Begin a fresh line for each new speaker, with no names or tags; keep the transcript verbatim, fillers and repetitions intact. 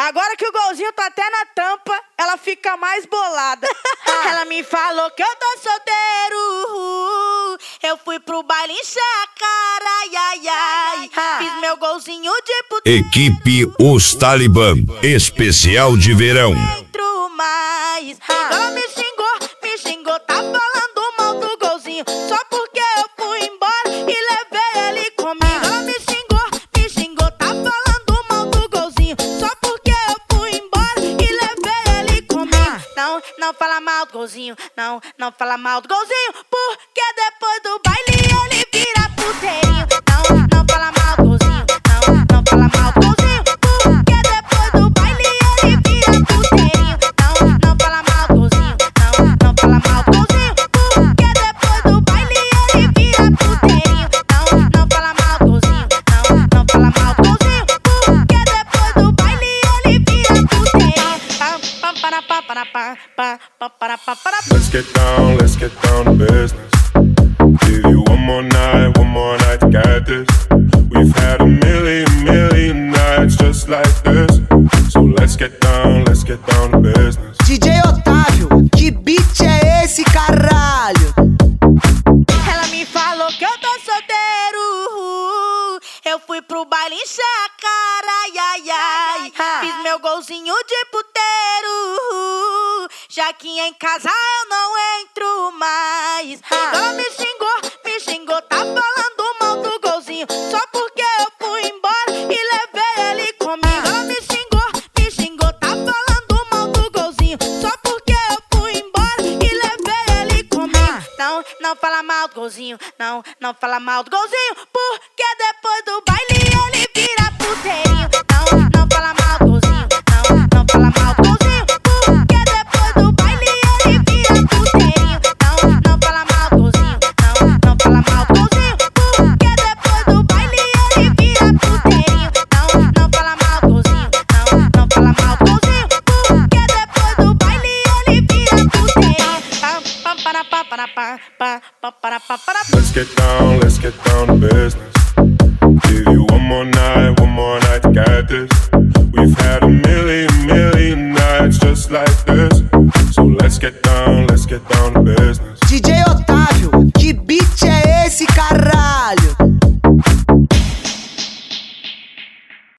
Agora que o golzinho tá até na tampa, ela fica mais bolada. Ela me falou que eu tô solteiro. Eu fui pro baile encher a cara, ai, ai, ai. Fiz meu golzinho de puteiro.
Equipe Os Talibã, especial de verão.
Entro mais. Ela me xingou, me xingou, tá falando mal do golzinho. Só porque eu fui embora e levei ele comigo. Ela me xingou, me xingou, tá falando mal do golzinho. Só porque eu fui embora e levei ele comigo. Não, não fala mal do golzinho, não, não fala mal do golzinho. Porque depois do baile ele vira puteirinho. Não, não fala mal do golzinho, não, não fala mal do golzinho. Porque depois do baile ele vira puteirinho. Não, não fala mal do golzinho, não, não fala mal do golzinho. Porque depois do baile ele vira puteirinho. Não, não fala mal do golzinho, não, não fala mal do golzinho. Porque depois do baile ele vira puteirinho.
Let's get down, let's get down to business. Give you one more night, one more night to get this. We've had a million, million nights just like this. So let's get down, let's get down to business.
D J Otávio, que beat é esse, caralho?
Ela me falou que eu tô solteiro. Eu fui pro baile encher a cara, ai, ai, ai. Fiz meu golzinho de puteiro. Já que em casa eu não entro mais. Ela me xingou, me xingou, tá falando mal do golzinho. Só porque eu fui embora e levei ele comigo. Ela me xingou, me xingou, tá falando mal do golzinho. Só porque eu fui embora e levei ele comigo. Não, não fala mal do golzinho, não, não fala mal do golzinho. Porque depois do baile ele vira puteirinho. Não, não fala mal do golzinho, não, não fala mal do golzinho. Porque depois do baile ele vira puteirinho. Não, não fala mal do golzinho, não, não fala mal do golzinho. Porque depois do baile ele vira puteirinho. Não, não fala mal do golzinho, não, não fala mal do golzinho. Porque depois do baile ele vira puteirinho.
Let's get down, let's get down to business. Give you one more night, one more night to get this. We've had a million, million nights just like this. So let's get down, let's get down to business.
D J Otávio.